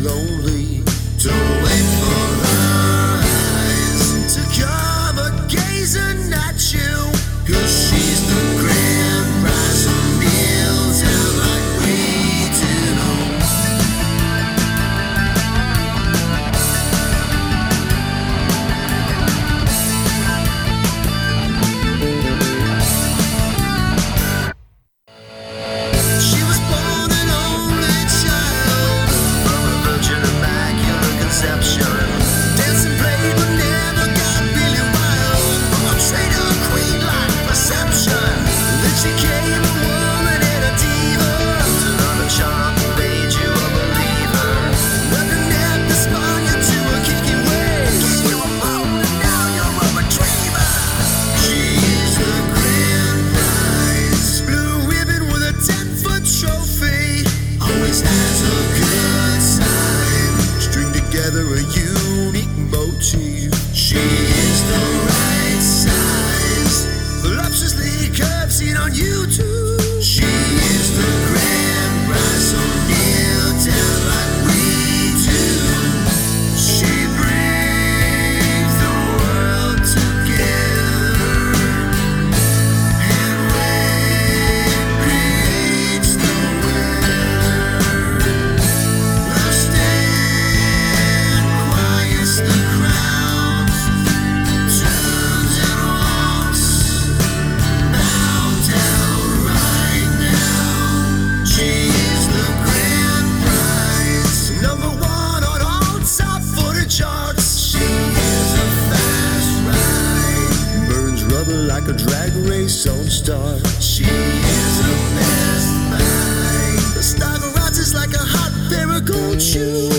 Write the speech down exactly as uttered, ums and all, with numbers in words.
lonely. Don't wait for her eyes to come a gazing at you, 'cause she's the grand prize of meals and like waiting home. She was born an only child from a virgin immaculate conception. Dancing played but never got really wild. Portrayed a queen like perception. Then she came a woman and a diva. Turned on a charm who made you a believer. Nothing ever spun you to a kicking ways. Gave you a bone and now you're a retriever. She is the grand prize. Blue ribbon with a ten-foot trophy. Always has a good time. String together a unique motif. She is the right size. Voluptuously curved, seen on YouTube. She is the grand prize, so kneel down like we do. She brings the world together, and when creates the weather, love stand quiets the crowds, turns and walks, bow down right now. She is the grand prize, number one on all top forty charts. She is a fast ride, burns rubber like a drag race on Star. She is a best buy, the star garages like a hot pair of gold shoes.